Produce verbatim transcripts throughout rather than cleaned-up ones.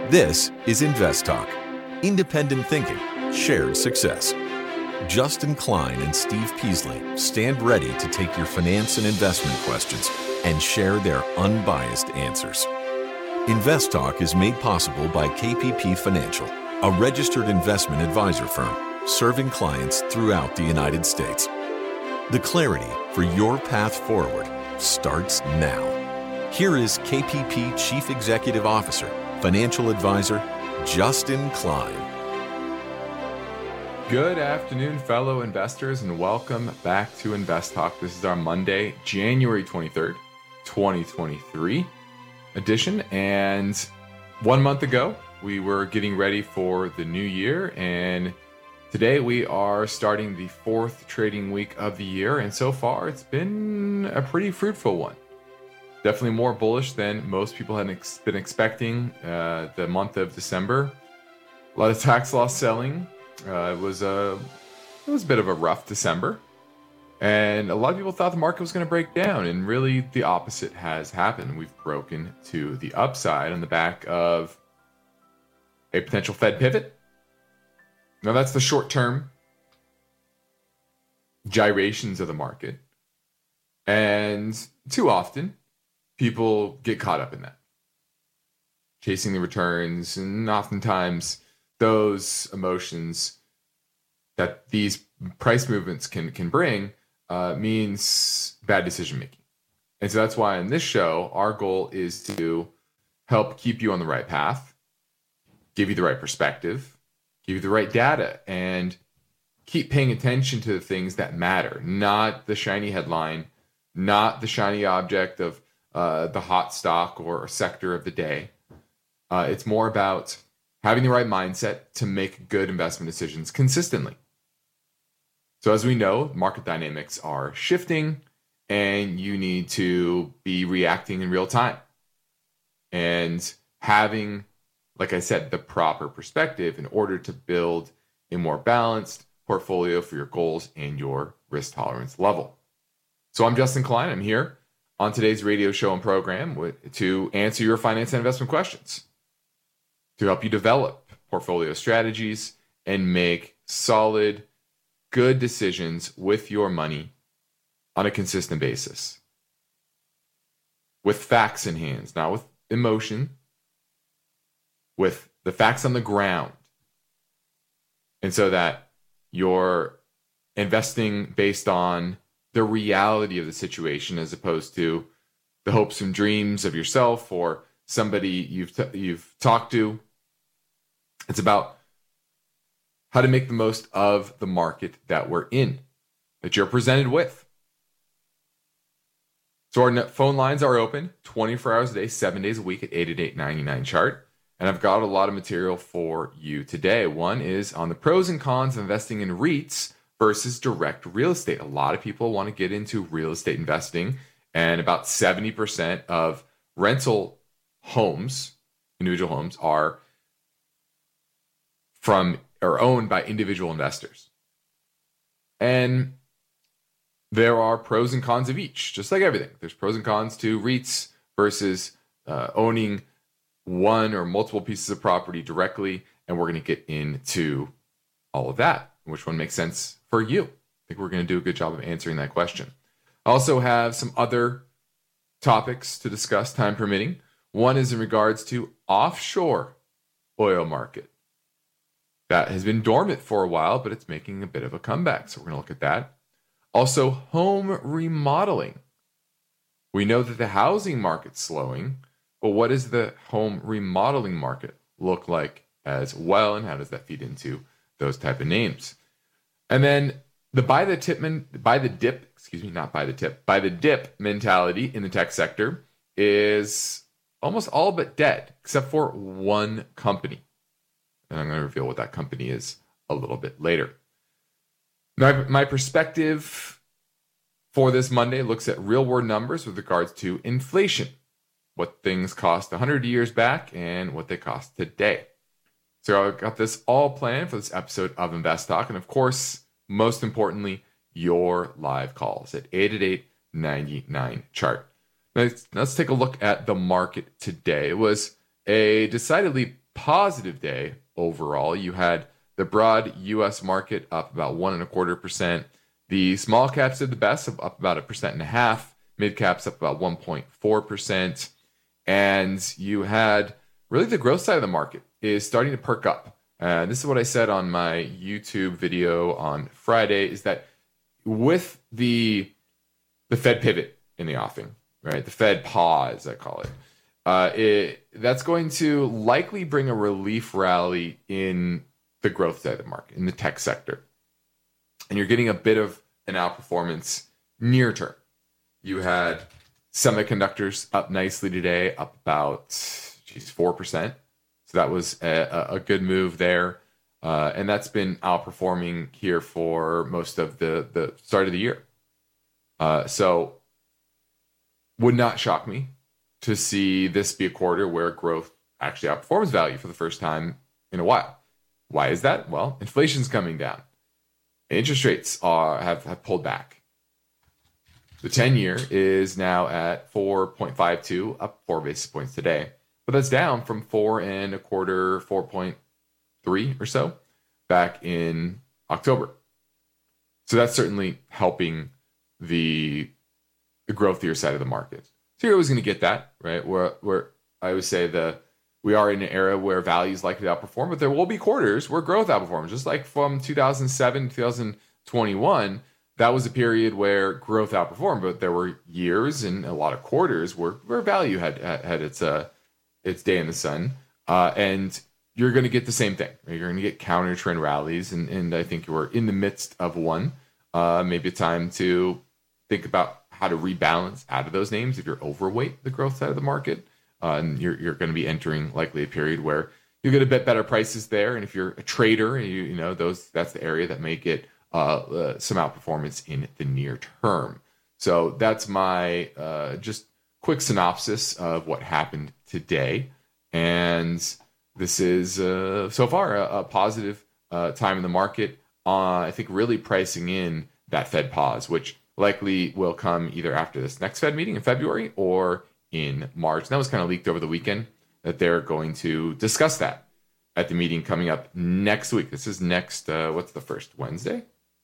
This is Invest Talk. Independent thinking, shared success. Justin Klein and Steve Peasley stand ready to take your finance and investment questions and share their unbiased answers. Invest Talk is made possible by K P P Financial, a registered investment advisor firm serving clients throughout the United States. The clarity for your path forward starts now. Here is K P P Chief Executive Officer, Financial Advisor, Justin Klein. Good afternoon, fellow investors, and welcome back to Invest Talk. This is our Monday, January twenty-third, twenty twenty-three edition. And one month ago, we were getting ready for the new year. And today we are starting the fourth trading week of the year. And so far, it's been a pretty fruitful one. Definitely more bullish than most people had ex- been expecting uh, the month of December. A lot of tax loss selling. Uh, it was a it was a bit of a rough December, and a lot of people thought the market was going to break down, and really the opposite has happened. We've broken to the upside on the back of a potential Fed pivot. Now that's the short-term gyrations of the market, and too often people get caught up in that, chasing the returns, and oftentimes those emotions that these price movements can can bring uh, means bad decision making. And so that's why in this show, our goal is to help keep you on the right path, give you the right perspective, give you the right data, and keep paying attention to the things that matter, not the shiny headline, not the shiny object of uh, the hot stock or sector of the day. Uh, it's more about having the right mindset to make good investment decisions consistently. So as we know, market dynamics are shifting and you need to be reacting in real time. And having, like I said, the proper perspective in order to build a more balanced portfolio for your goals and your risk tolerance level. So I'm Justin Klein. I'm here on today's radio show and program with, to answer your finance and investment questions, to help you develop portfolio strategies and make solid, good decisions with your money on a consistent basis. With facts in hands, not with emotion, with the facts on the ground. And so that you're investing based on the reality of the situation as opposed to the hopes and dreams of yourself or somebody you've t- you've talked to. It's about how to make the most of the market that we're in, that you're presented with. So our phone lines are open twenty-four hours a day, seven days a week at eight eight eight, nine nine chart. And I've got a lot of material for you today. One is on the pros and cons of investing in REITs versus direct real estate. A lot of people want to get into real estate investing, and about seventy percent of rental homes, individual homes, are from or owned by individual investors. And there are pros and cons of each, just like everything. There's pros and cons to REITs versus uh, owning one or multiple pieces of property directly. And we're going to get into all of that. Which one makes sense for you? I think we're going to do a good job of answering that question. I also have some other topics to discuss, time permitting. One is in regards to offshore oil market. That has been dormant for a while, but it's making a bit of a comeback. So we're going to look at that. Also, home remodeling. We know that the housing market's slowing, but what does the home remodeling market look like as well? And how does that feed into those type of names? And then the buy the tip, buy the dip, excuse me, not buy the tip, buy the dip mentality in the tech sector is almost all but dead, except for one company. And I'm going to reveal what that company is a little bit later. Now, my perspective for this Monday looks at real world numbers with regards to inflation, what things cost one hundred years back and what they cost today. So I've got this all planned for this episode of Invest Talk. And of course, most importantly, your live calls at eight eight eight, nine nine chart. Now, let's take a look at the market today. It was a decidedly positive day overall. You had the broad U S market up about one and a quarter percent. The small caps did the best, up about a percent and a half. Mid caps up about one point four percent. And you had really the growth side of the market is starting to perk up. Uh, this is what I said on my YouTube video on Friday, is that with the the Fed pivot in the offing, right? The Fed pause, I call it. Uh, it that's going to likely bring a relief rally in the growth side of the market, in the tech sector. And you're getting a bit of an outperformance near term. You had semiconductors up nicely today, up about geez, four percent. So that was a, a good move there. Uh, and that's been outperforming here for most of the, the start of the year. Uh, so would not shock me to see this be a quarter where growth actually outperforms value for the first time in a while. Why is that? Well, inflation's coming down. Interest rates are have, have pulled back. The ten-year is now at four point five two, up four basis points today. But that's down from four and a quarter, four point three or so back in October. So that's certainly helping the, the growthier side of the market. So you're always going to get that, right? Where, where I always say the we are in an era where value is likely to outperform, but there will be quarters where growth outperforms. Just like from two thousand seven to two thousand twenty-one, that was a period where growth outperformed, but there were years and a lot of quarters where, where value had had its uh, its day in the sun. Uh, and you're going to get the same thing. Right? You're going to get counter trend rallies, and, and I think we're in the midst of one. Uh, maybe a time to think about how to rebalance out of those names if you're overweight the growth side of the market. Uh, and you're you're going to be entering likely a period where you get a bit better prices there. And if you're a trader, you you know those that's the area that may get uh, uh, some outperformance in the near term. So that's my uh, just quick synopsis of what happened today. And this is uh, so far a, a positive uh, time in the market. Uh, I think really pricing in that Fed pause, which likely will come either after this next Fed meeting in February or in March. And that was kind of leaked over the weekend that they're going to discuss that at the meeting coming up next week. This is next, uh, what's the first, Wednesday?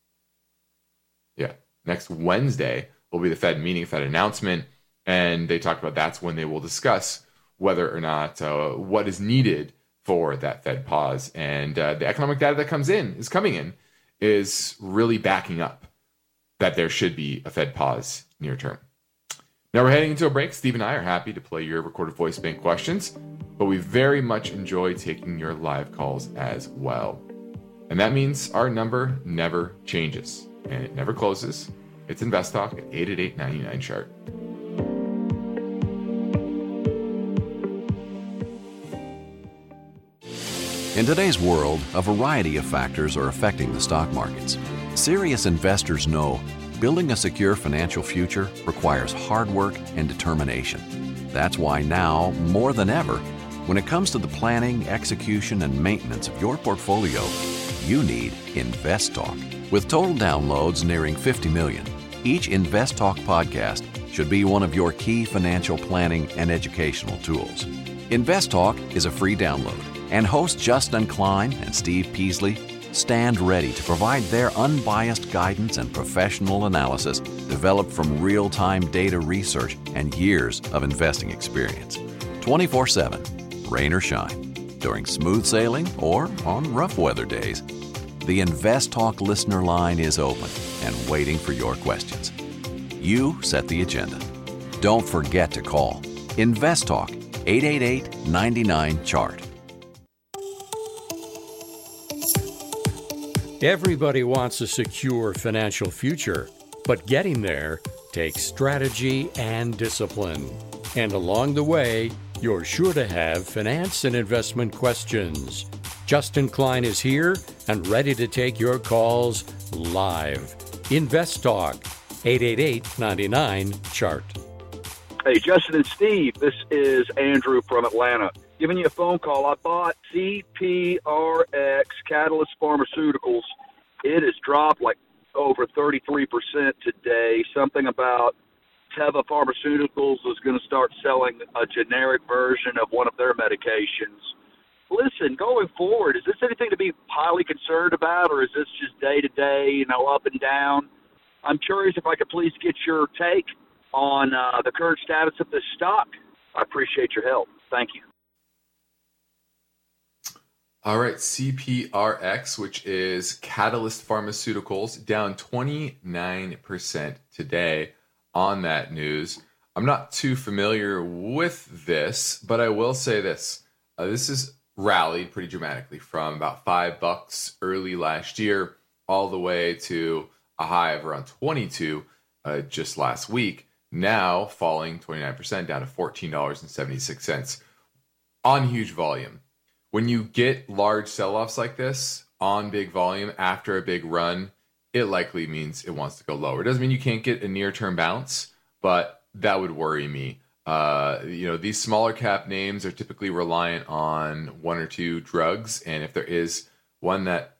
Yeah, next Wednesday will be the Fed meeting, Fed announcement. And they talked about that's when they will discuss whether or not uh, what is needed for that Fed pause. And uh, the economic data that comes in, is coming in, is really backing up that there should be a Fed pause near term. Now we're heading into a break. Steve and I are happy to play your recorded voice bank questions, but we very much enjoy taking your live calls as well. And that means our number never changes and it never closes. It's Invest Talk at eight eight eight, nine nine, chart. In today's world, a variety of factors are affecting the stock markets. Serious investors know building a secure financial future requires hard work and determination. That's why now, more than ever, when it comes to the planning, execution, and maintenance of your portfolio, you need InvestTalk. With total downloads nearing fifty million, each InvestTalk podcast should be one of your key financial planning and educational tools. InvestTalk is a free download, and hosts Justin Klein and Steve Peasley stand ready to provide their unbiased guidance and professional analysis developed from real-time data research and years of investing experience. twenty-four seven, rain or shine, during smooth sailing or on rough weather days. The InvestTalk listener line is open and waiting for your questions. You set the agenda. Don't forget to call InvestTalk, eight eight eight, nine nine, chart. Everybody wants a secure financial future, but getting there takes strategy and discipline. And along the way, you're sure to have finance and investment questions. Justin Klein is here and ready to take your calls live. Invest Talk, eight eight eight, nine nine, chart. Hey, Justin and Steve, this is Andrew from Atlanta. Giving you a phone call. I bought C P R X Catalyst Pharmaceuticals. It has dropped like over thirty-three percent today. Something about Teva Pharmaceuticals is going to start selling a generic version of one of their medications. listen, going forward, is this anything to be highly concerned about, or is this just day-to-day, you know, up and down? I'm curious if I could please get your take on uh, the current status of this stock. I appreciate your help. Thank you. All right, C P R X, which is Catalyst Pharmaceuticals, down twenty-nine percent today on that news. I'm not too familiar with this, but I will say this. Uh, this has rallied pretty dramatically from about five bucks early last year all the way to a high of around twenty-two uh, just last week. Now falling twenty-nine percent down to fourteen dollars and seventy-six cents on huge volume. When you get large sell-offs like this on big volume after a big run, it likely means it wants to go lower. It doesn't mean you can't get a near-term bounce, but that would worry me. Uh, you know, these smaller cap names are typically reliant on one or two drugs, and if there is one that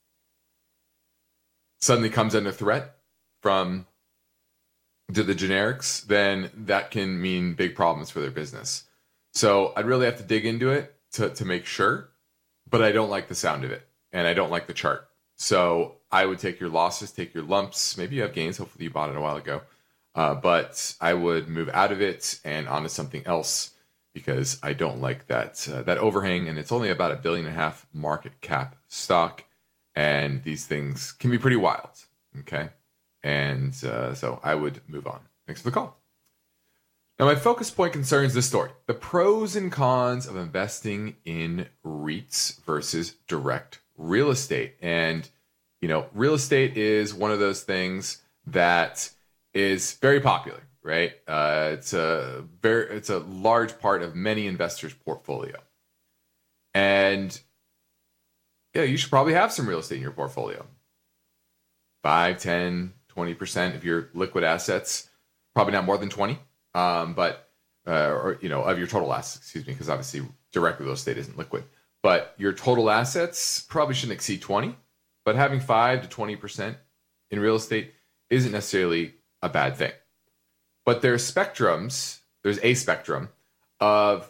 suddenly comes under threat from the generics, then that can mean big problems for their business. So I'd really have to dig into it to, to make sure, but I don't like the sound of it, and I don't like the chart. So I would take your losses, take your lumps. Maybe you have gains. Hopefully you bought it a while ago. Uh, but I would move out of it and onto something else because I don't like that uh, that overhang, and it's only about a billion and a half market cap stock, and these things can be pretty wild. Okay, and uh, so I would move on. Thanks for the call. Now, my focus point concerns this story: the pros and cons of investing in REITs versus direct real estate. And you know, real estate is one of those things that is very popular, right? Uh, it's a very, it's a large part of many investors' portfolio. And yeah, you should probably have some real estate in your portfolio. five, ten, twenty percent of your liquid assets, probably not more than twenty, um, but, uh, or, you know, of your total assets, excuse me, because obviously direct real estate isn't liquid. But your total assets probably shouldn't exceed twenty, but having five to twenty percent in real estate isn't necessarily a bad thing. But there's spectrums, there's a spectrum of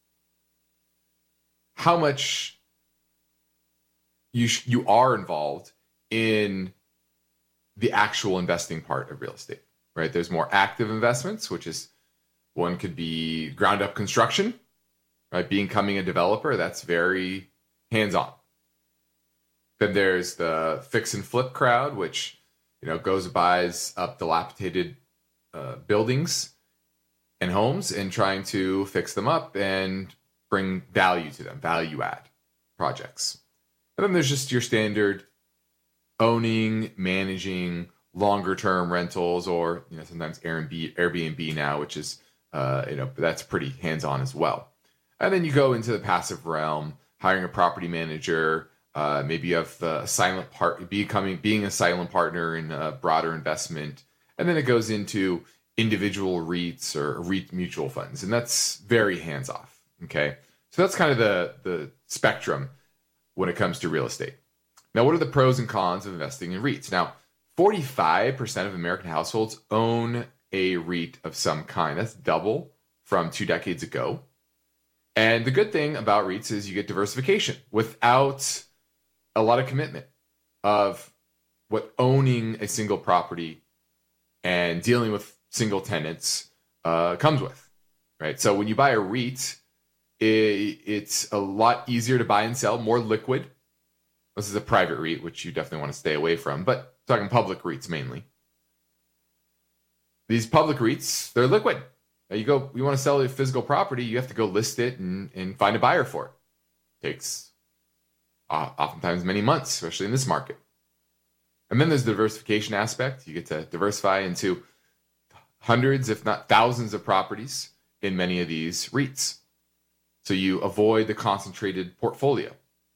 how much you sh- you are involved in the actual investing part of real estate, right? There's more active investments, which is one could be ground up construction, right? Becoming a developer, that's very hands-on. Then there's the fix and flip crowd, which, you know, goes buys up dilapidated uh, buildings and homes and trying to fix them up and bring value to them, value add projects. And then there's just your standard owning, managing longer term rentals, or, you know, sometimes Airbnb, Airbnb now, which is, uh, you know, that's pretty hands-on as well. And then you go into the passive realm, hiring a property manager. Uh, maybe you have a silent part, becoming being a silent partner in a broader investment, and then it goes into individual REITs or REIT mutual funds, and that's very hands off. Okay, so that's kind of the the spectrum when it comes to real estate. Now, what are the pros and cons of investing in REITs? Now, forty-five percent of American households own a REIT of some kind. That's double from two decades ago. And the good thing about REITs is you get diversification without a lot of commitment of what owning a single property and dealing with single tenants uh, comes with, right? So when you buy a REIT, it, it's a lot easier to buy and sell, more liquid. This is a private REIT, which you definitely want to stay away from, but talking public REITs mainly. These public REITs, they're liquid. You go, you want to sell a physical property, you have to go list it and, and find a buyer for it. Takes uh, oftentimes many months, especially in this market. And then there's the diversification aspect. You get to diversify into hundreds, if not thousands of properties in many of these REITs. So you avoid the concentrated portfolio.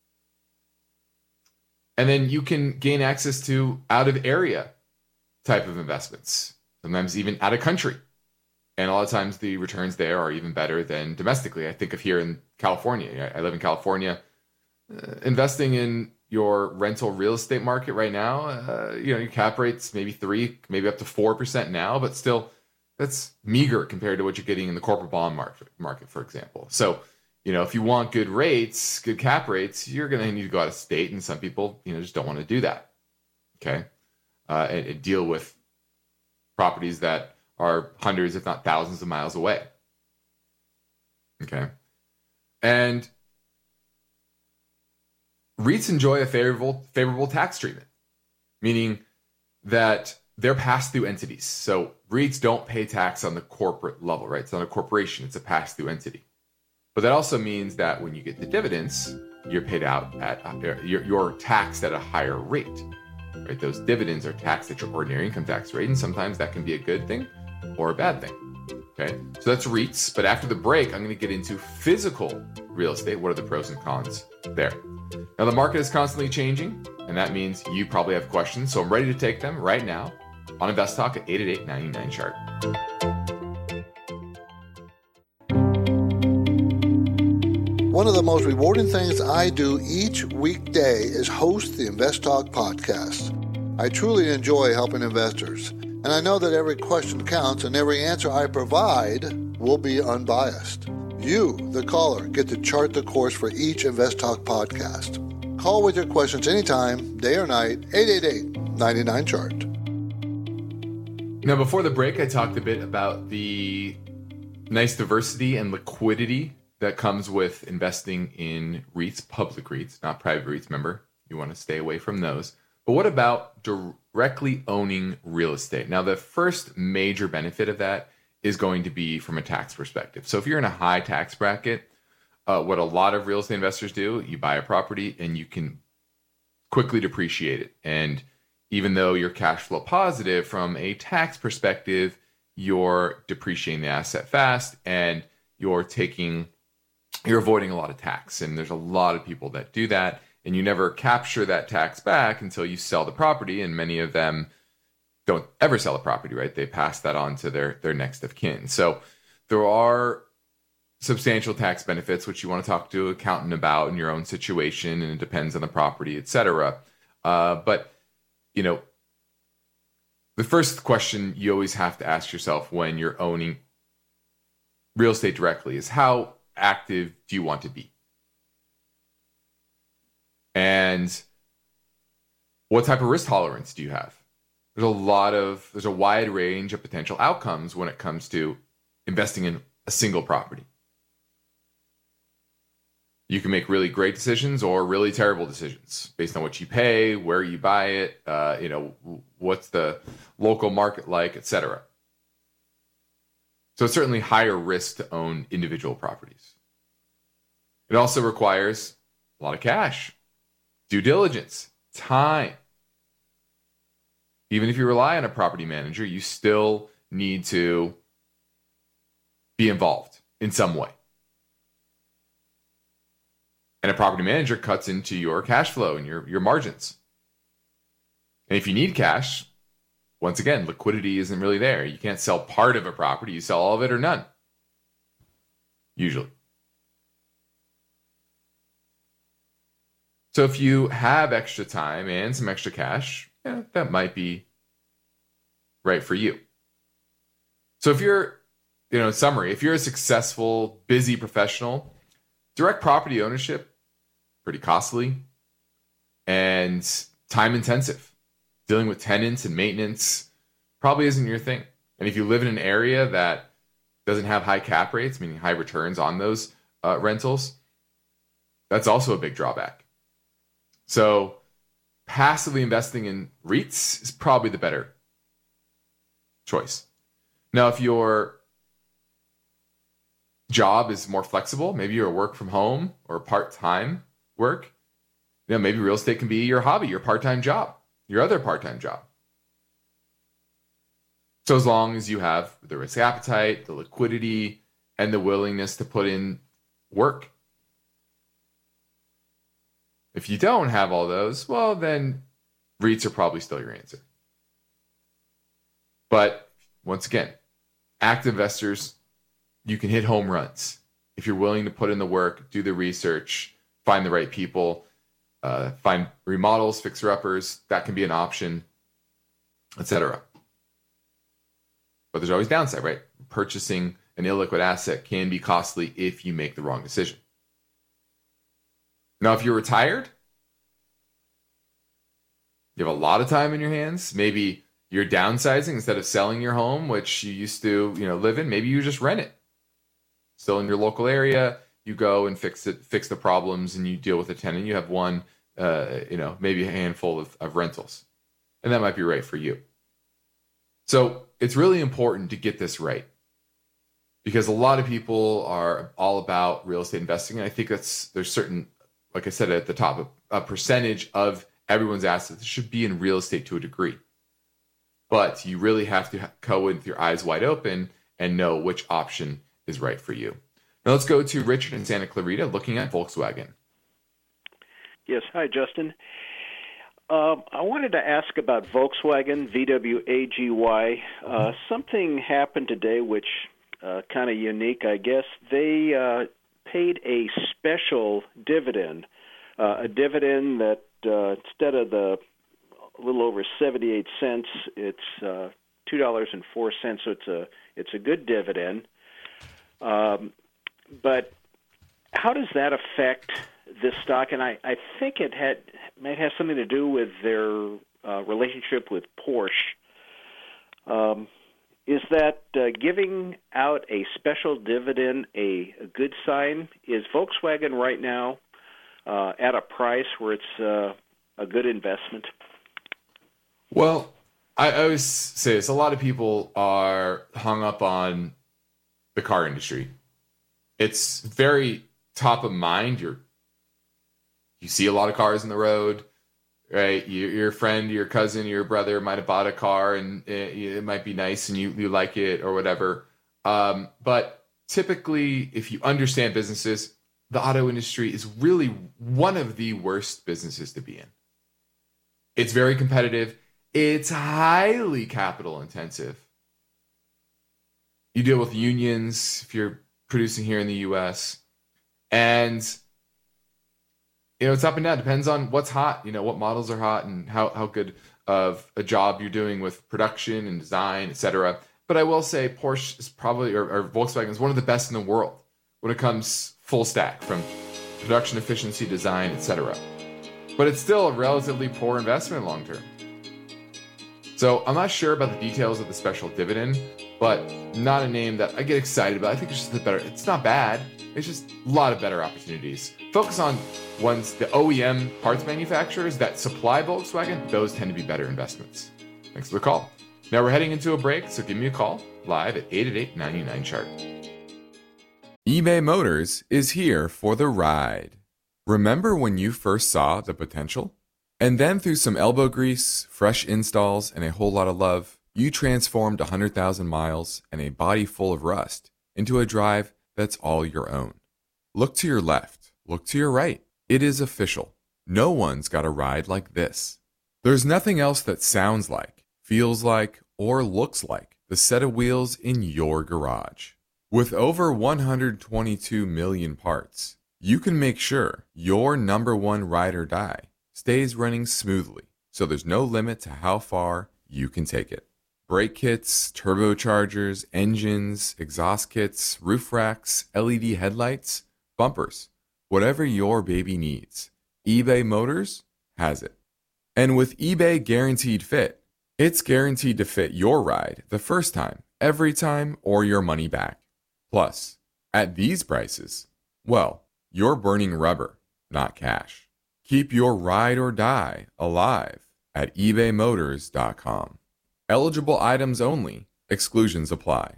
And then you can gain access to out of area type of investments, sometimes even out of country. And a lot of times the returns there are even better than domestically. I think of here in California. I live in California. Uh, investing in your rental real estate market right now, uh, you know, your cap rate's maybe three, maybe up to four percent now, but still that's meager compared to what you're getting in the corporate bond market, market, for example. So, you know, if you want good rates, good cap rates, you're going to need to go out of state. And some people, you know, just don't want to do that. Okay. Uh, and, and deal with properties that are hundreds, if not thousands of miles away. Okay. And REITs enjoy a favorable, favorable tax treatment, meaning that they're pass-through entities. So REITs don't pay tax on the corporate level, right? It's not a corporation, it's a pass-through entity. But that also means that when you get the dividends, you're paid out at, you're, you're taxed at a higher rate, right? Those dividends are taxed at your ordinary income tax rate, and sometimes that can be a good thing or a bad thing, okay? So that's REITs, but after the break, I'm gonna get into physical real estate. What are the pros and cons there? Now, the market is constantly changing, and that means you probably have questions, so I'm ready to take them right now on Invest Talk at eight eight eight, nine nine, chart. One of the most rewarding things I do each weekday is host the Invest Talk podcast. I truly enjoy helping investors, and I know that every question counts and every answer I provide will be unbiased. You, the caller, get to chart the course for each Invest Talk podcast. Call with your questions anytime, day or night, eight eight eight, nine nine, chart. Now, before the break, I talked a bit about the nice diversity and liquidity that comes with investing in REITs, public REITs, not private REITs. Remember, you want to stay away from those. But what about directly owning real estate? Now, the first major benefit of that is going to be from a tax perspective. So if you're in a high tax bracket, uh, what a lot of real estate investors do, you buy a property and you can quickly depreciate it. And even though you're cash flow positive from a tax perspective, you're depreciating the asset fast and you're taking, you're avoiding a lot of tax. And there's a lot of people that do that, and you never capture that tax back until you sell the property. And many of them don't ever sell a property, right? They pass that on to their, their next of kin. So there are substantial tax benefits, which you want to talk to an accountant about in your own situation, and it depends on the property, et cetera. Uh, but, you know, the first question you always have to ask yourself when you're owning real estate directly is, how active do you want to be? And what type of risk tolerance do you have? There's a lot of, there's a wide range of potential outcomes when it comes to investing in a single property. You can make really great decisions or really terrible decisions based on what you pay, where you buy it, uh, you know, what's the local market like, et cetera. So it's certainly higher risk to own individual properties. It also requires a lot of cash, due diligence, time. Even if you rely on a property manager, you still need to be involved in some way. And a property manager cuts into your cash flow and your, your margins. And if you need cash, once again, liquidity isn't really there. You can't sell part of a property. You sell all of it or none, usually. So if you have extra time and some extra cash, yeah, that might be right for you. So if you're, you know, in summary, if you're a successful, busy professional, direct property ownership, pretty costly and time intensive. Dealing with tenants and maintenance probably isn't your thing. And if you live in an area that doesn't have high cap rates, meaning high returns on those uh, rentals, that's also a big drawback. So passively investing in REITs is probably the better choice. Now, if your job is more flexible, maybe you're a work from home or part-time work, you know, maybe real estate can be your hobby, your part-time job, your other part-time job. So as long as you have the risk appetite, the liquidity, and the willingness to put in work. If you don't have all those, well, then REITs are probably still your answer. But once again, active investors, you can hit home runs if you're willing to put in the work, do the research, find the right people, uh, find remodels, fixer-uppers. That can be an option, et cetera. But there's always downside, right? Purchasing an illiquid asset can be costly if you make the wrong decision. Now, if you're retired, you have a lot of time in your hands. Maybe you're downsizing instead of selling your home, which you used to, you know, live in. Maybe you just rent it. Still in your local area, you go and fix it, fix the problems, and you deal with a tenant. You have one, uh, you know, maybe a handful of, of rentals, and that might be right for you. So it's really important to get this right, because a lot of people are all about real estate investing, and I think that's there's certain, like I said at the top, a, a percentage of everyone's assets should be in real estate to a degree. But you really have to go in with your eyes wide open and know which option is right for you. Now let's go to Richard in Santa Clarita looking at Volkswagen. Yes, hi, Justin. Uh, I wanted to ask about Volkswagen, V W A G Y. Uh, something happened today which uh, kind of unique, I guess. They uh, paid a special dividend, uh, a dividend that uh, instead of the a little over seventy-eight cents, it's uh, two dollars and four cents, so it's a it's a good dividend. Um, but how does that affect this stock? And I, I think it had might have something to do with their uh, relationship with Porsche. Um, is that uh, giving out a special dividend a, a good sign? Is Volkswagen right now uh, at a price where it's uh, a good investment? Well, I, I always say this. A lot of people are hung up on the car industry. It's very top of mind. You're, you see a lot of cars in the road, right? You, your friend, your cousin, your brother might have bought a car, and it, it might be nice and you, you like it or whatever. Um, but typically, if you understand businesses, the auto industry is really one of the worst businesses to be in. It's very competitive. It's highly capital intensive. You deal with unions if you're producing here in the U S. And, you know, it's up and down. Depends on what's hot, you know, what models are hot and how, how good of a job you're doing with production and design, et cetera. But I will say Porsche is probably, or, or Volkswagen is one of the best in the world when it comes full stack, from production efficiency, design, et cetera. But it's still a relatively poor investment long term. So I'm not sure about the details of the special dividend, but not a name that I get excited about. I think it's just a better, it's not bad. It's just a lot of better opportunities. Focus on ones, the O E M parts manufacturers that supply Volkswagen. Those tend to be better investments. Thanks for the call. Now we're heading into a break, so give me a call live at eight eight eight, nine nine, C H A R T. eBay Motors is here for the ride. Remember when you first saw the potential? And then through some elbow grease, fresh installs, and a whole lot of love, you transformed one hundred thousand miles and a body full of rust into a drive that's all your own. Look to your left. Look to your right. It is official. No one's got a ride like this. There's nothing else that sounds like, feels like, or looks like the set of wheels in your garage. With over one hundred twenty-two million parts, you can make sure your number one ride or die stays running smoothly, so there's no limit to how far you can take it. Brake kits, turbochargers, engines, exhaust kits, roof racks, L E D headlights, bumpers, whatever your baby needs, eBay Motors has it. And with eBay Guaranteed Fit, it's guaranteed to fit your ride the first time, every time, or your money back. Plus, at these prices, well, you're burning rubber, not cash. Keep your ride or die alive at ebay motors dot com. Eligible items only. Exclusions apply.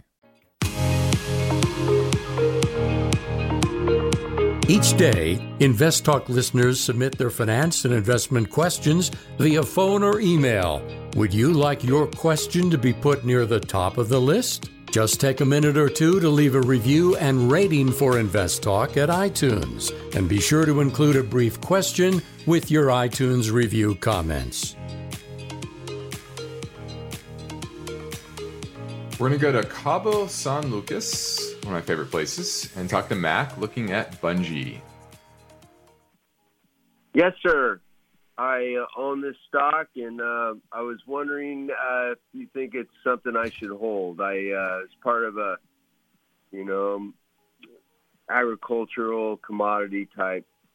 Each day, Invest Talk listeners submit their finance and investment questions via phone or email. Would you like your question to be put near the top of the list? Just take a minute or two to leave a review and rating for Invest Talk at iTunes. And be sure to include a brief question with your iTunes review comments. We're going to go to Cabo San Lucas, one of my favorite places, and talk to Mac looking at Bungie. Yes, sir. I uh, own this stock, and uh, I was wondering uh, if you think it's something I should hold. I uh, it's part of a, you know, agricultural commodity type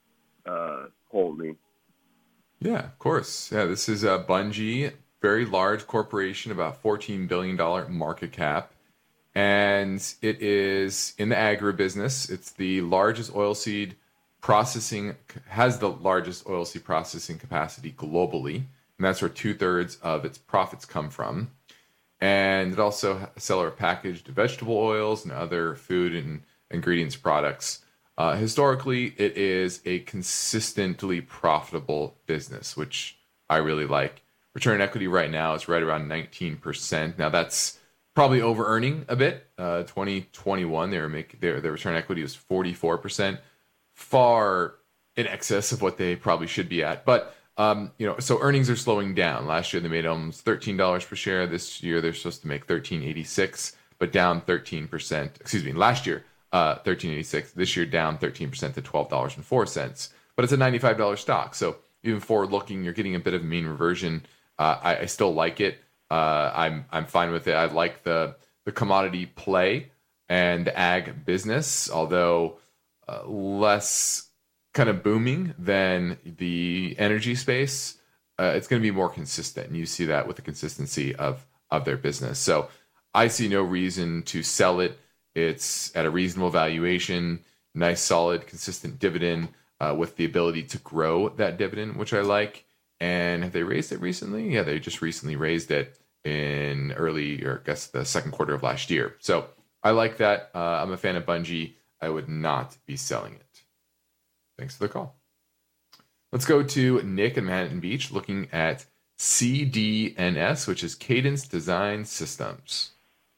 uh, holding? Yeah, of course. Yeah, this is uh, Bunge, very large corporation, about fourteen billion dollars market cap. And it is in the agribusiness. It's the largest oilseed processing, has the largest oilseed processing capacity globally. And that's where two-thirds of its profits come from. And it also sells packaged vegetable oils and other food and ingredients products. Uh, historically, it is a consistently profitable business, which I really like. Return on equity right now is right around nineteen percent. Now that's probably over earning a bit. Uh, twenty twenty-one, they were make, their, their return on equity was forty-four percent, far in excess of what they probably should be at. But Um, you know, so earnings are slowing down. Last year they made almost thirteen dollars per share. This year they're supposed to make thirteen eighty-six, but down thirteen percent. Excuse me, last year uh, thirteen eighty-six. This year down thirteen percent to twelve dollars and four cents. But it's a ninety-five dollars stock, so even forward looking, you're getting a bit of a mean reversion. Uh, I, I still like it. Uh, I'm I'm fine with it. I like the the commodity play and the ag business, although uh, less kind of booming than the energy space. Uh, it's going to be more consistent, and you see that with the consistency of of their business. So I see no reason to sell it. It's at a reasonable valuation, nice, solid, consistent dividend uh, with the ability to grow that dividend, which I like. And have they raised it recently? Yeah, they just recently raised it in early, or I guess the second quarter of last year. So I like that. Uh, I'm a fan of Bunge. I would not be selling it. Thanks for the call. Let's go to Nick in Manhattan Beach looking at C D N S, which is Cadence Design Systems.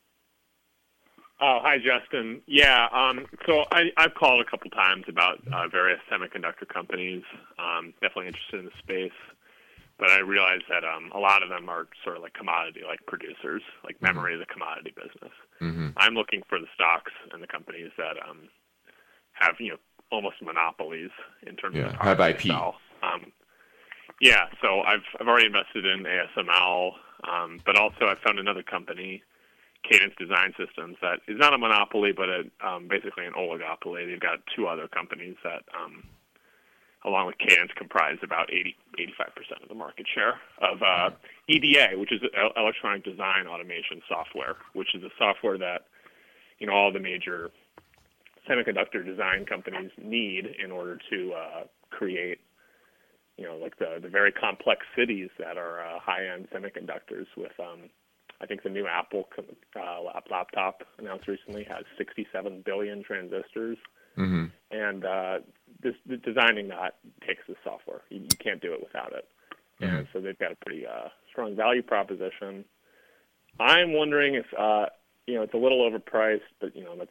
Oh, hi, Justin. Yeah, um, so I, I've called a couple times about uh, various semiconductor companies. Um, definitely interested in the space. But I realize that um, a lot of them are sort of like commodity, like producers, like memory mm-hmm. is a commodity business. Mm-hmm. I'm looking for the stocks and the companies that um, have, you know, almost monopolies in terms yeah, of have I P. Um, yeah, so I've I've already invested in A S M L, um, but also I found another company, Cadence Design Systems, that is not a monopoly, but a, um, basically an oligopoly. They've got two other companies that, um, along with Cadence, comprise about eighty, eighty-five percent of the market share of uh, E D A, which is Electronic Design Automation Software, which is a software that, you know, all the major semiconductor design companies need in order to uh, create, you know, like the, the very complex cities that are uh, high-end semiconductors with, um, I think the new Apple uh, laptop announced recently has sixty-seven billion transistors. Mm-hmm. And uh, this, designing that takes the software. You, you can't do it without it. Mm-hmm. And so they've got a pretty uh, strong value proposition. I'm wondering if, uh, you know, it's a little overpriced, but, you know, that's,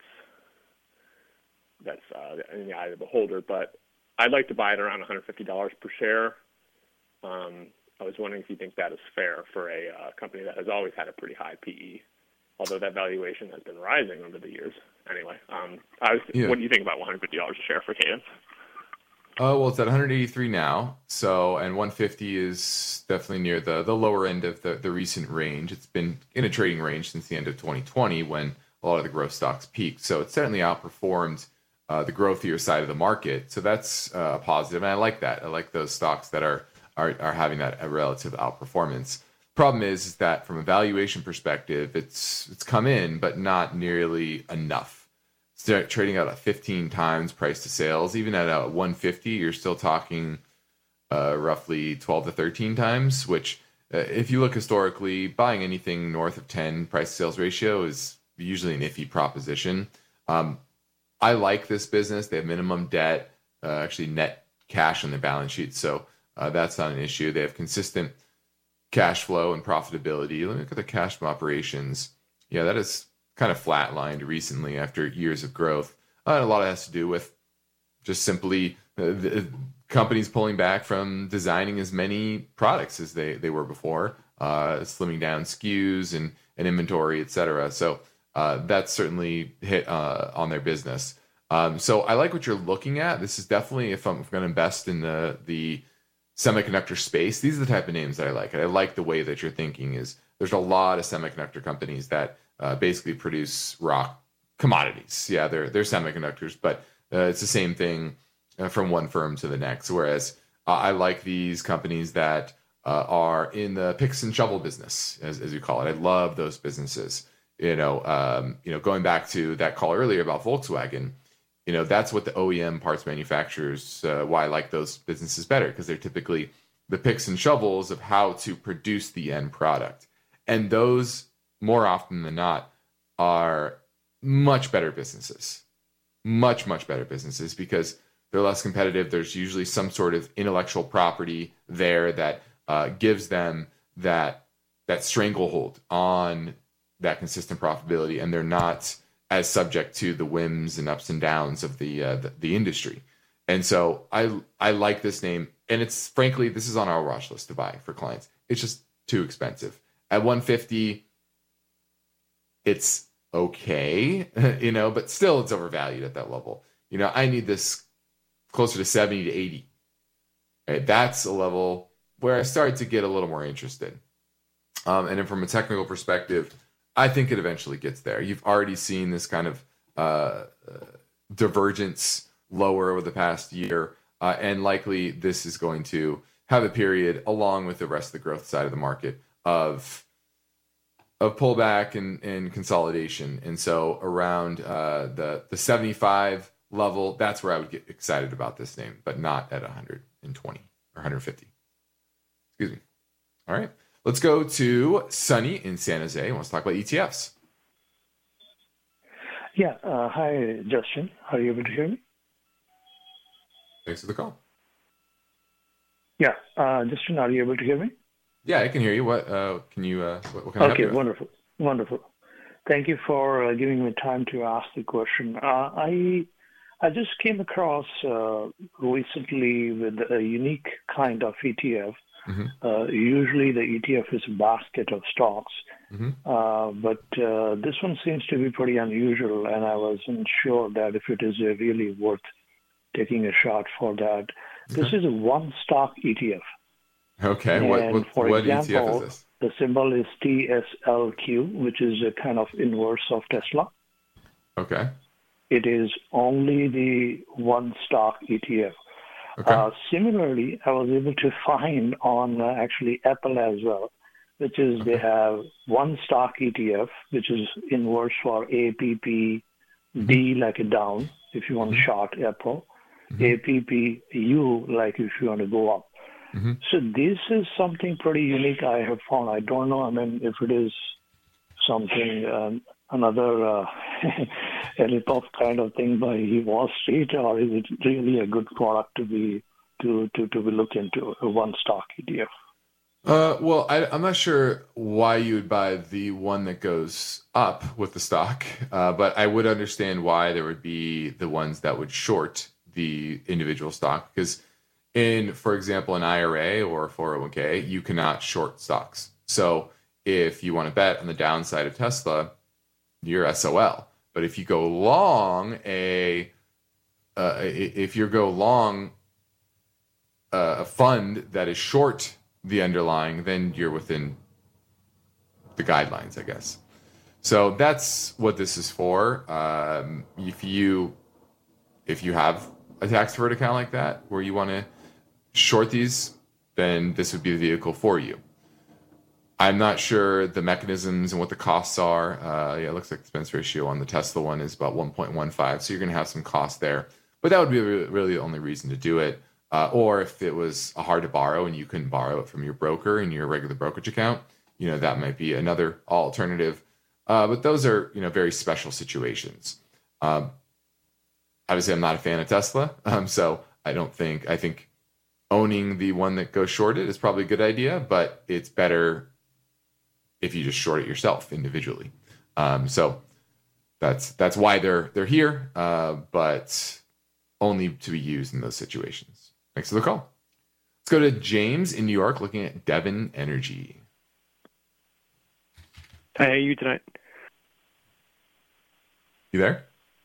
that's uh, in the eye of the beholder, but I'd like to buy it around one hundred fifty dollars per share. Um, I was wondering if you think that is fair for a uh, company that has always had a pretty high P E, although that valuation has been rising over the years. Anyway, um, I was, yeah. What do you think about one hundred fifty dollars a share for Cadence? Oh, well, it's at one hundred eighty-three now, so and one hundred fifty is definitely near the, the lower end of the, the recent range. It's been in a trading range since the end of twenty twenty when a lot of the growth stocks peaked, so it's certainly outperformed Uh, the growthier side of the market. So that's uh, positive. And I like that. I like those stocks that are are, are having that a relative outperformance. Problem is, is that from a valuation perspective, it's it's come in, but not nearly enough. It's trading out at fifteen times price to sales. Even at a one hundred fifty, you're still talking uh, roughly twelve to thirteen times, which uh, if you look historically, buying anything north of ten price to sales ratio is usually an iffy proposition. Um, I like this business. They have minimum debt, uh, actually net cash on their balance sheet. So uh, that's not an issue. They have consistent cash flow and profitability. Let me look at the cash from operations. Yeah, that is kind of flatlined recently after years of growth. Uh, and a lot of it has to do with just simply uh, the companies pulling back from designing as many products as they, they were before, uh, slimming down S K Us and, and inventory, et cetera. So Uh, that's certainly hit uh, on their business. Um, so I like what you're looking at. This is definitely, if I'm going to invest in the the semiconductor space, these are the type of names that I like. I like the way that you're thinking. Is there's a lot of semiconductor companies that uh, basically produce raw commodities. Yeah, they're they're semiconductors, but uh, it's the same thing uh, from one firm to the next. Whereas uh, I like these companies that uh, are in the picks and shovel business, as, as you call it. I love those businesses. You know, um, you know, going back to that call earlier about Volkswagen, you know, that's what the O E M parts manufacturers, uh, why I like those businesses better, because they're typically the picks and shovels of how to produce the end product. And those, more often than not, are much better businesses, much, much better businesses, because they're less competitive. There's usually some sort of intellectual property there that uh, gives them that that stranglehold on that consistent profitability, and they're not as subject to the whims and ups and downs of the uh, the, the industry. And so I I like this name, and it's frankly, this is on our watch list to buy for clients. It's just too expensive. At one fifty, it's okay, you know, but still it's overvalued at that level. You know, I need this closer to seventy to eighty. Right? That's a level where I start to get a little more interested. Um, and then from a technical perspective, I think it eventually gets there. You've already seen this kind of uh, uh, divergence lower over the past year, uh, and likely this is going to have a period, along with the rest of the growth side of the market, of of pullback and, and consolidation. And so around uh, the the seventy-five level, that's where I would get excited about this name, but not at one hundred twenty or one hundred fifty. Excuse me. All right. Let's go to Sunny in San Jose. He wants to talk about E T Fs. Yeah. Uh, hi, Justin. Are you able to hear me? Thanks for the call. Yeah. Uh, Justin, are you able to hear me? Yeah, I can hear you. What uh, can you? Uh, what, what can I help you Okay. with? Wonderful. Wonderful. Thank you for uh, giving me time to ask the question. Uh, I I just came across uh, recently with a unique kind of E T F. Mm-hmm. Uh, usually the E T F is a basket of stocks, Mm-hmm. uh, but uh, this one seems to be pretty unusual, and I wasn't sure that if it is uh, really worth taking a shot for that. This Okay. is a one-stock E T F. Okay. What And what, for what E T F example, is this? the symbol is T S L Q, which is a kind of inverse of Tesla. Okay. It is only the one-stock E T F. Okay. Uh, similarly, I was able to find on uh, actually Apple as well, which is they have one stock E T F, which is inverse for A P P D, like a down, if you want to short Apple, A P P U, like if you want to go up. Mm-hmm. So this is something pretty unique I have found. I don't know, I mean, if it is something, um, another uh, a rip-off kind of thing by Wall Street, or is it really a good product to be to to, to be look into, a one-stock E T F? Uh, well, I, I'm not sure why you would buy the one that goes up with the stock, uh, but I would understand why there would be the ones that would short the individual stock. Because in, for example, an I R A or a four oh one k, you cannot short stocks. So if you want to bet on the downside of Tesla, you're S O L. But if you go long a, uh, if you go long uh, a fund that is short the underlying, then you're within the guidelines, I guess. So that's what this is for. Um, if you if you have a tax deferred account like that where you want to short these, then this would be the vehicle for you. I'm not sure the mechanisms and what the costs are. Uh, yeah, it looks like expense ratio on the Tesla one is about one point one five, so you're going to have some cost there. But that would be really, really the only reason to do it. Uh, or if it was hard to borrow and you couldn't borrow it from your broker in your regular brokerage account, you know, that might be another alternative. Uh, but those are, you know, very special situations. Um, obviously, I'm not a fan of Tesla, um, so I don't think, I think owning the one that goes shorted is probably a good idea, but it's better if you just short it yourself individually. Um, so that's that's why they're they're here, uh, but only to be used in those situations. Thanks for the call. Let's go to James in New York looking at Devon Energy. Hi, how are you tonight? You there?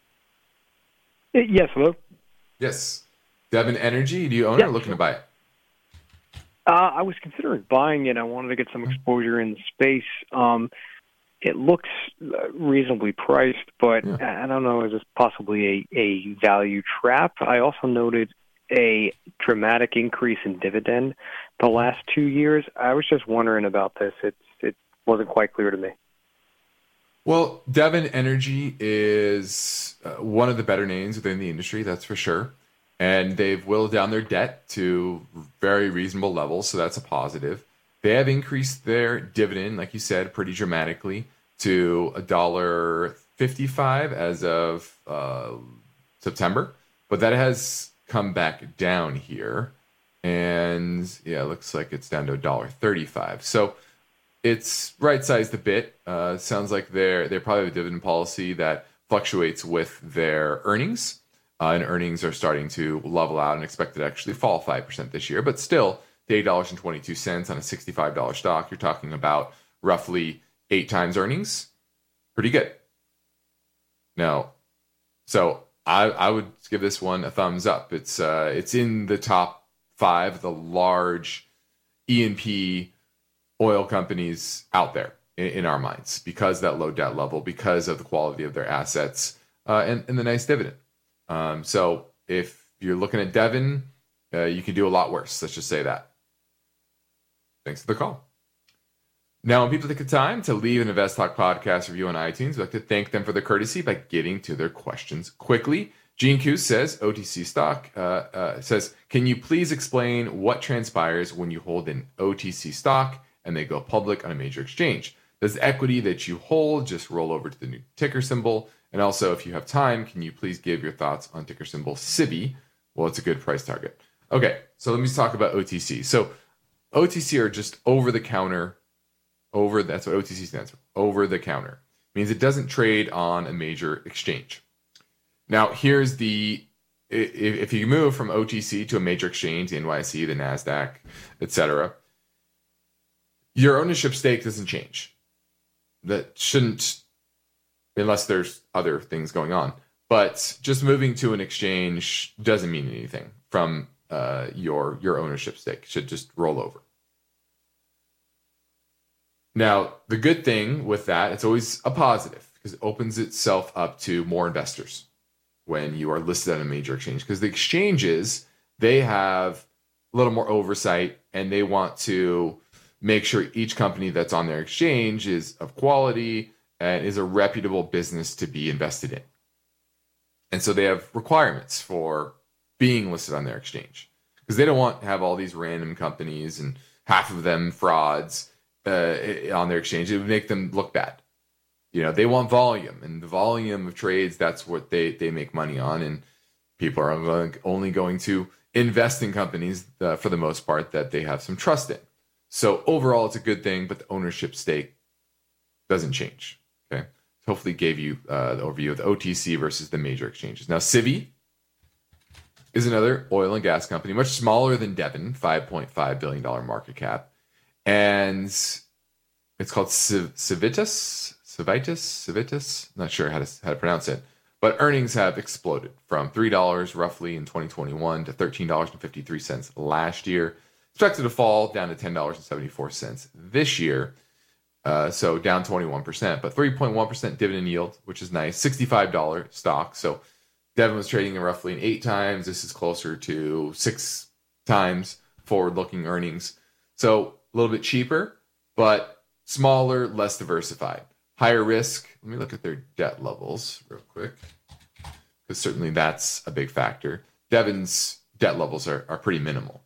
Yes, hello? Yes. Devon Energy, do you own Yeah, it or looking sure. to buy it? Uh, I was considering buying it. I wanted to get some exposure in the space. Um, it looks reasonably priced, but Yeah. I don't know, is this possibly a, a value trap? I also noted a dramatic increase in dividend the last two years. I was just wondering about this. It's, it wasn't quite clear to me. Well, Devon Energy is uh, one of the better names within the industry, that's for sure. And they've whittled down their debt to very reasonable levels, so that's a positive. They have increased their dividend, like you said, pretty dramatically to one dollar fifty-five as of uh, September. But that has come back down here. And yeah, it looks like it's down to one dollar thirty-five. So it's right-sized a bit. Uh, sounds like they're, they probably have a dividend policy that fluctuates with their earnings. Uh, and earnings are starting to level out and expected to actually fall five percent this year. But still, the eight dollars and twenty-two cents on a sixty-five dollars stock, you're talking about roughly eight times earnings. Pretty good. Now, so I, I would give this one a thumbs up. It's uh, it's in the top five of the large E and P oil companies out there in, in our minds because of that low debt level, because of the quality of their assets, uh, and, and the nice dividend. Um, so if you're looking at Devon, uh, you can do a lot worse. Let's just say that. Thanks for the call. Now, when people take the time to leave an Invest Talk podcast review on iTunes, we'd like to thank them for their courtesy by getting to their questions quickly. Gene Coos says, O T C stock, uh, uh, says, can you please explain what transpires when you hold an O T C stock and they go public on a major exchange? Does the equity that you hold just roll over to the new ticker symbol? And also, if you have time, can you please give your thoughts on ticker symbol S I B I? Well, it's a good price target. Okay, so let me talk about O T C. So O T C are just over-the-counter, over, that's what O T C stands for, over-the-counter. Means it doesn't trade on a major exchange. Now, here's the, if you move from O T C to a major exchange, the N Y S E, the NASDAQ, et cetera, your ownership stake doesn't change. That shouldn't, unless there's other things going on. But just moving to an exchange doesn't mean anything from uh, your your ownership stake. It should just roll over. Now, the good thing with that, it's always a positive because it opens itself up to more investors when you are listed on a major exchange. Because the exchanges, they have a little more oversight and they want to make sure each company that's on their exchange is of quality and is a reputable business to be invested in. And so they have requirements for being listed on their exchange because they don't want to have all these random companies and half of them frauds uh, on their exchange. It would make them look bad. You know, they want volume, and the volume of trades, that's what they, they make money on. And people are only going to invest in companies uh, for the most part that they have some trust in. So overall, it's a good thing, but the ownership stake doesn't change. Okay, so hopefully gave you uh, the overview of the O T C versus the major exchanges. Now, S I B I is another oil and gas company, much smaller than Devon, five point five billion dollars market cap. And it's called Civitas, Civitas, Civitas. Not sure how to, how to pronounce it. But earnings have exploded from three dollars roughly in twenty twenty-one to thirteen dollars and fifty-three cents last year. Expected to fall down to ten dollars and seventy-four cents this year. Uh, so down twenty-one percent, but three point one percent dividend yield, which is nice. sixty-five dollars stock. So Devon was trading in roughly an eight times. This is closer to six times forward-looking earnings. So a little bit cheaper, but smaller, less diversified. Higher risk. Let me look at their debt levels real quick, because certainly that's a big factor. Devon's debt levels are, are pretty minimal.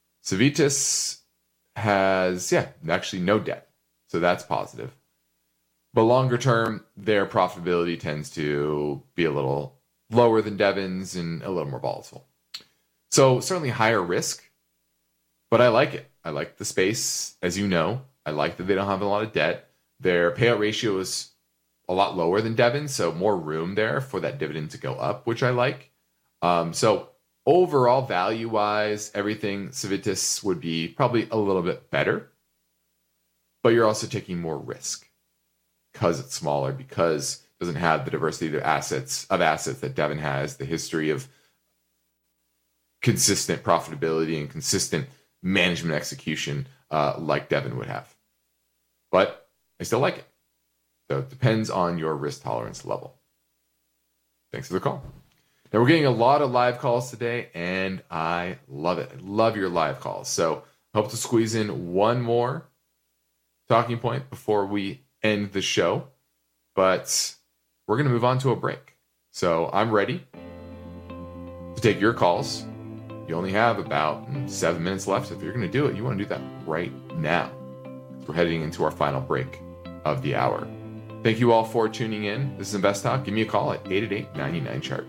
Civitas has, yeah, actually no debt. So that's positive. But longer term, their profitability tends to be a little lower than Devon's and a little more volatile. So certainly higher risk, but I like it. I like the space, as you know. I like that they don't have a lot of debt. Their payout ratio is a lot lower than Devon, so more room there for that dividend to go up, which I like. Um, so overall, value-wise, everything, Civitas would be probably a little bit better. But you're also taking more risk because it's smaller, because it doesn't have the diversity of assets of assets that Devon has, the history of consistent profitability and consistent management execution uh, like Devon would have. But I still like it. So it depends on your risk tolerance level. Thanks for the call. Now, we're getting a lot of live calls today, and I love it. I love your live calls. So hope to squeeze in one more talking point before we end the show. But we're going to move on to a break. So I'm ready to take your calls. You only have about seven minutes left. If you're going to do it, you want to do that right now. We're heading into our final break of the hour. Thank you all for tuning in. This is Invest Talk. Give me a call at eight eight eight, nine nine, chart.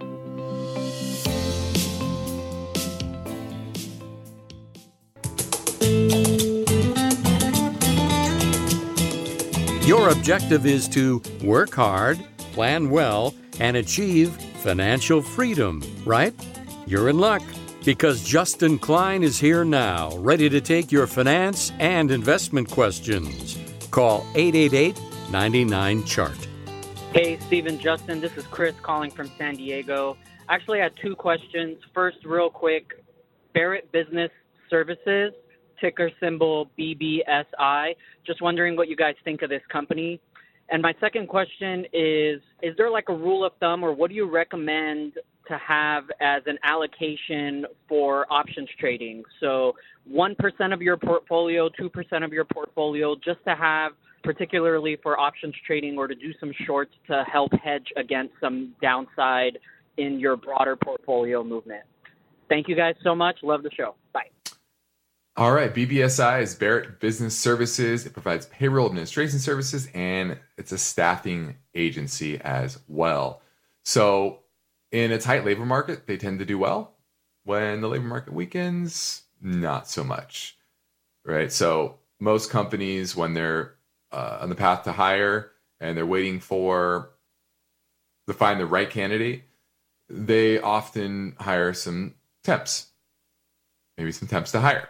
Your objective is to work hard, plan well, and achieve financial freedom, right? You're in luck, because Justin Klein is here now, ready to take your finance and investment questions. Call eight eight eight, nine nine, chart. Hey, Stephen, Justin, this is Chris calling from San Diego. Actually, I had two questions. First, real quick, Barrett Business Services, ticker symbol B B S I. Just wondering what you guys think of this company. And my second question is, is there like a rule of thumb, or what do you recommend to have as an allocation for options trading? So one percent of your portfolio, two percent of your portfolio, just to have particularly for options trading or to do some shorts to help hedge against some downside in your broader portfolio movement. Thank you guys so much. Love the show. Bye. All right. B B S I is Barrett Business Services. It provides payroll administration services, and it's a staffing agency as well. So in a tight labor market, they tend to do well. When the labor market weakens, not so much, right? So most companies, when they're uh, on the path to hire and they're waiting for to find the right candidate, they often hire some temps, maybe some temps to hire.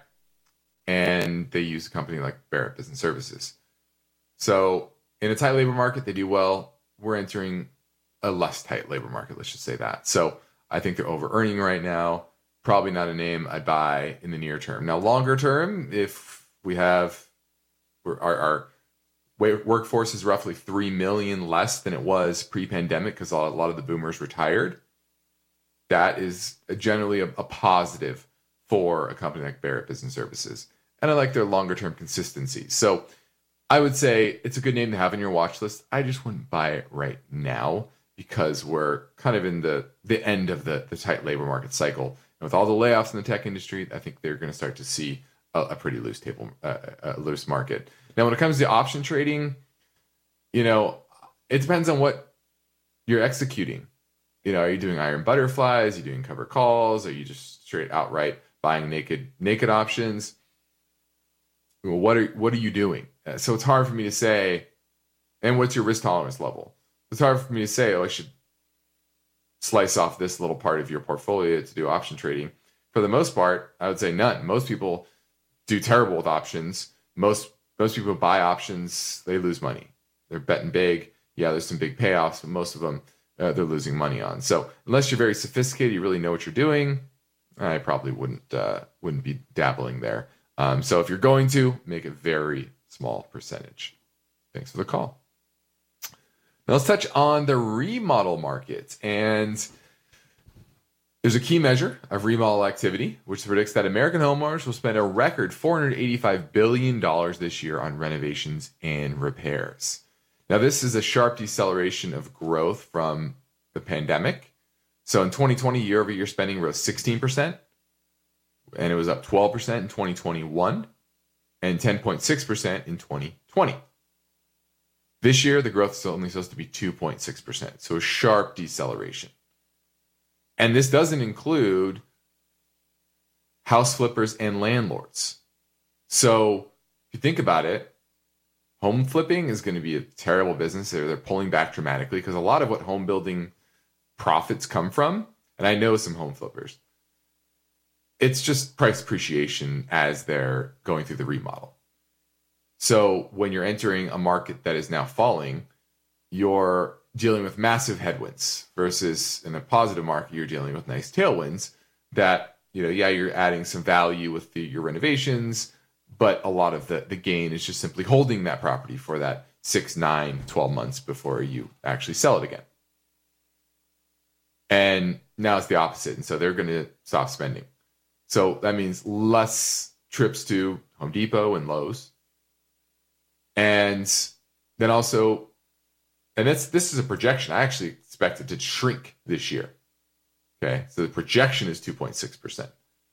And they use a company like Barrett Business Services. So in a tight labor market, they do well. We're entering a less tight labor market, let's just say that. So I think they're over earning right now. Probably not a name I'd buy in the near term. Now, longer term, if we have our, our workforce is roughly three million less than it was pre-pandemic because a lot of the boomers retired, that is generally a, a positive for a company like Barrett Business Services. And I like their longer term consistency. So I would say it's a good name to have in your watch list. I just wouldn't buy it right now because we're kind of in the, the end of the, the tight labor market cycle. And with all the layoffs in the tech industry, I think they're going to start to see a, a pretty loose table, uh, a loose market. Now, when it comes to option trading, you know, it depends on what you're executing. You know, are you doing iron butterflies? Are you doing cover calls? Are you just straight outright buying naked naked options? Well, what are what are you doing? Uh, so it's hard for me to say. And what's your risk tolerance level? It's hard for me to say, oh, I should slice off this little part of your portfolio to do option trading. For the most part, I would say none. Most people do terrible with options. Most most people buy options, they lose money. They're betting big. Yeah, there's some big payoffs, but most of them uh, they're losing money on. So unless you're very sophisticated, you really know what you're doing, I probably wouldn't uh, wouldn't be dabbling there. Um, so if you're going to, make a very small percentage. Thanks for the call. Now let's touch on the remodel market. And there's a key measure of remodel activity, which predicts that American homeowners will spend a record four hundred eighty-five billion dollars this year on renovations and repairs. Now, this is a sharp deceleration of growth from the pandemic. So in twenty twenty, year-over-year spending rose sixteen percent, and it was up twelve percent in twenty twenty-one, and ten point six percent in twenty twenty. This year, the growth is only supposed to be two point six percent, so a sharp deceleration. And this doesn't include house flippers and landlords. So if you think about it, home flipping is going to be a terrible business. They're, they're pulling back dramatically because a lot of what home building profits come from, and I know some home flippers, it's just price appreciation as they're going through the remodel. So when you're entering a market that is now falling, you're dealing with massive headwinds versus in a positive market, you're dealing with nice tailwinds that, you know, yeah, you're adding some value with the, your renovations, but a lot of the, the gain is just simply holding that property for that six, nine, twelve months before you actually sell it again. And now it's the opposite. And so they're going to stop spending. So that means less trips to Home Depot and Lowe's. And then also, and that's, this is a projection. I actually expect it to shrink this year. Okay. So the projection is two point six percent.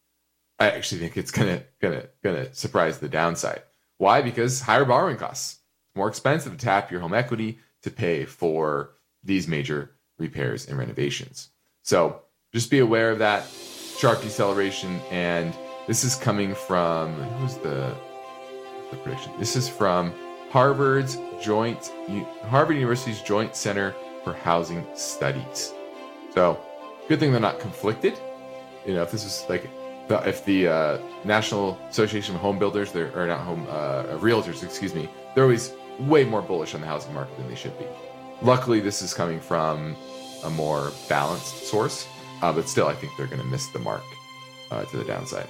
I actually think it's going to, going to, going to surprise the downside. Why? Because higher borrowing costs. It's more expensive to tap your home equity to pay for these major repairs and renovations. So just be aware of that sharp deceleration. And this is coming from, who's the, the prediction? This is from Harvard's joint, Harvard University's Joint Center for Housing Studies. So good thing they're not conflicted. You know, if this is like, the, if the uh, National Association of Home Builders, they're, or not home, uh, realtors, excuse me, they're always way more bullish on the housing market than they should be. Luckily, this is coming from a more balanced source, uh, but still, I think they're going to miss the mark uh, to the downside.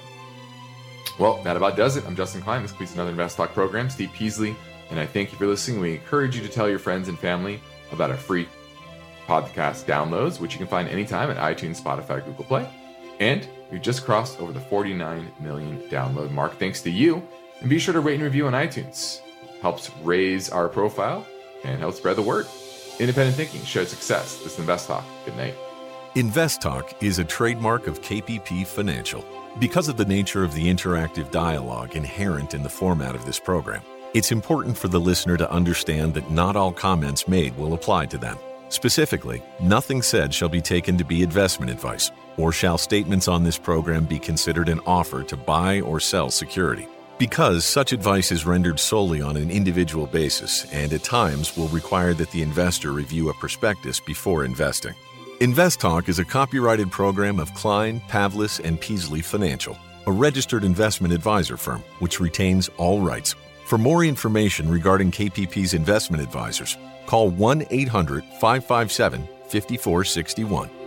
Well, that about does it. I'm Justin Klein. This completes another Invest Talk program. Steve Peasley, and I thank you for listening. We encourage you to tell your friends and family about our free podcast downloads, which you can find anytime at iTunes, Spotify, Google Play. And we've just crossed over the forty-nine million download mark thanks to you. And be sure to rate and review on iTunes. Helps raise our profile and helps spread the word. Independent thinking, shared success. This is Invest Talk. Good night. Invest Talk is a trademark of K P P Financial. Because of the nature of the interactive dialogue inherent in the format of this program, it's important for the listener to understand that not all comments made will apply to them. Specifically, nothing said shall be taken to be investment advice, or shall statements on this program be considered an offer to buy or sell security. Because such advice is rendered solely on an individual basis and at times will require that the investor review a prospectus before investing. Invest Talk is a copyrighted program of Klein, Pavlis, and Peasley Financial, a registered investment advisor firm which retains all rights. For more information regarding K P P's investment advisors, call one eight hundred five five seven five four six one.